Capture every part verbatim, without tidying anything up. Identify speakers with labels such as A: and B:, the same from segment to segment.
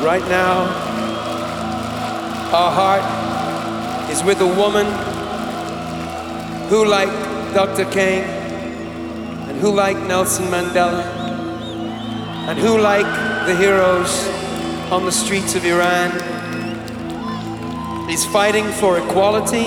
A: Right now, our heart is with a woman who, like Doctor King, and who, like Nelson Mandela, and who, like the heroes on the streets of Iran, is fighting for equality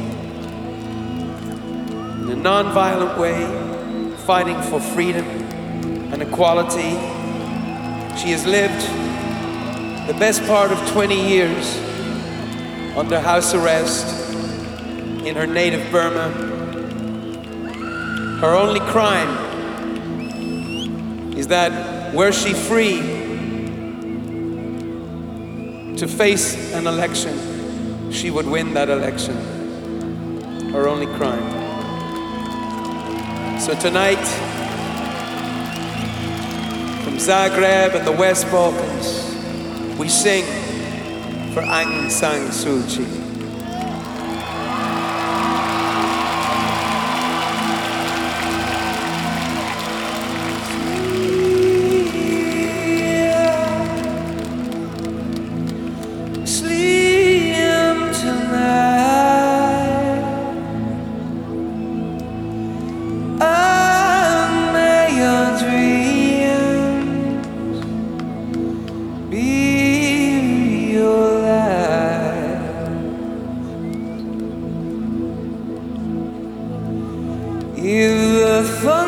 A: in a non-violent way, fighting for freedom and equality. She has lived the best part of twenty years under house arrest in her native Burma. Her only crime is that were she free to face an election, she would win that election. Her only crime. So tonight, from Zagreb and the West Balkans, we sing for Aung San Suu Kyi. If the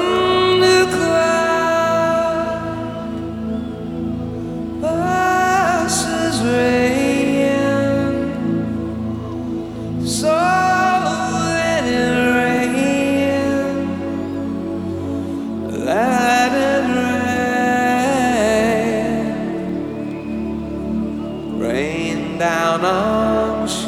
A: thundercloud passes rain, so let it rain, let it rain, rain down on me.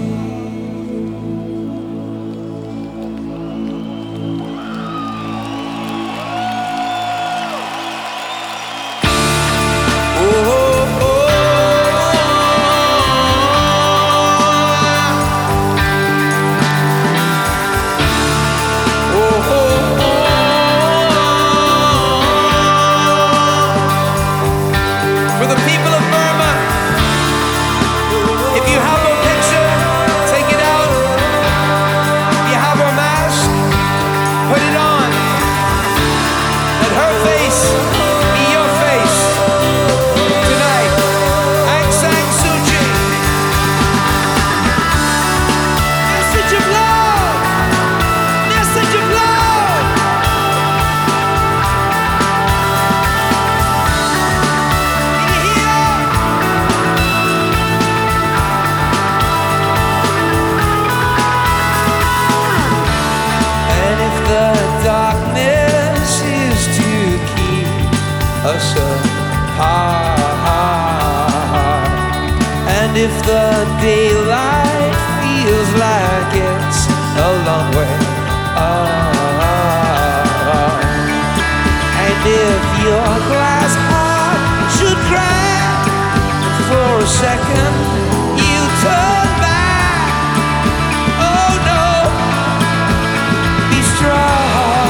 A: Us apart. And if the daylight feels like it's a long way off, and if your glass heart should crack for a second, you turn back. Oh no, be strong.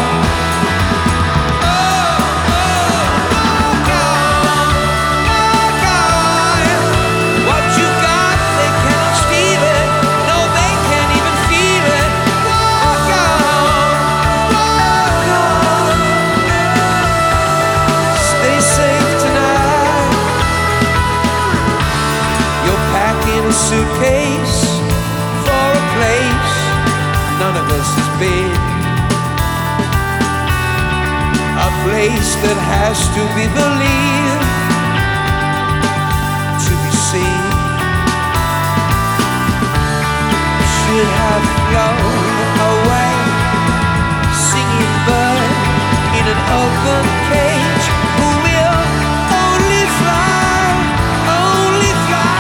A: Suitcase for a place none of us has been, a place that has to be believed to be seen. Should have flown away, singing bird in an open cage, who will only fly, only fly.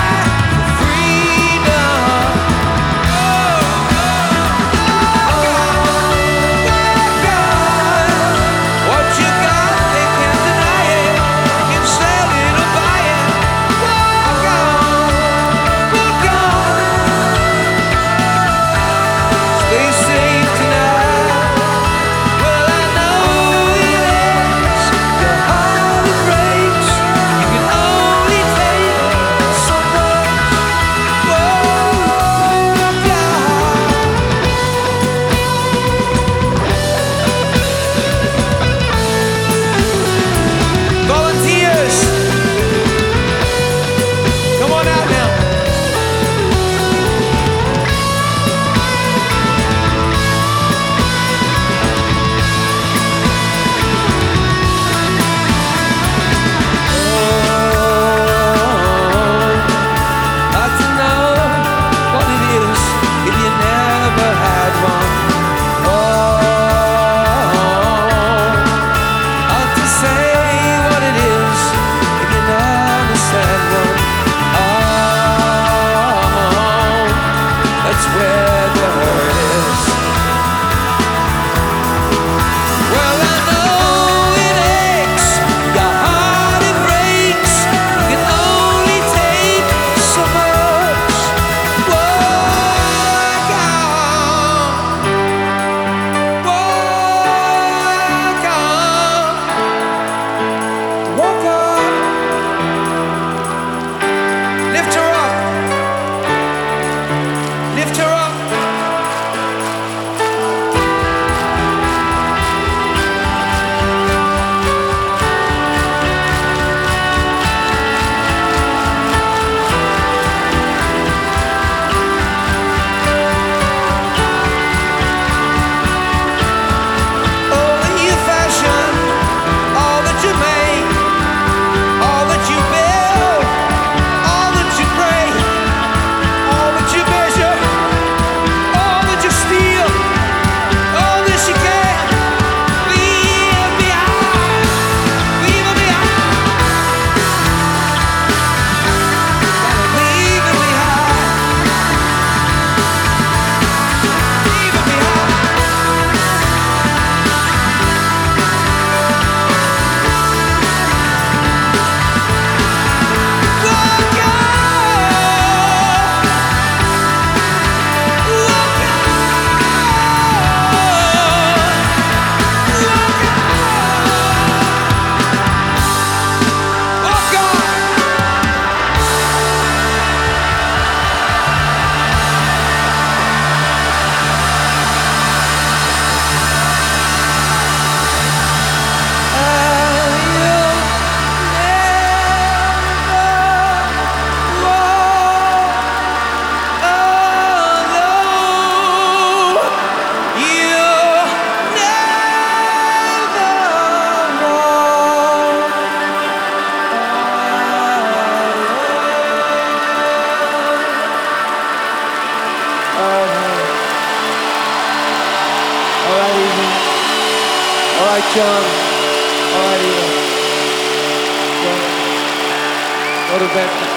A: right, John. All right, Eva. Go, go to bed.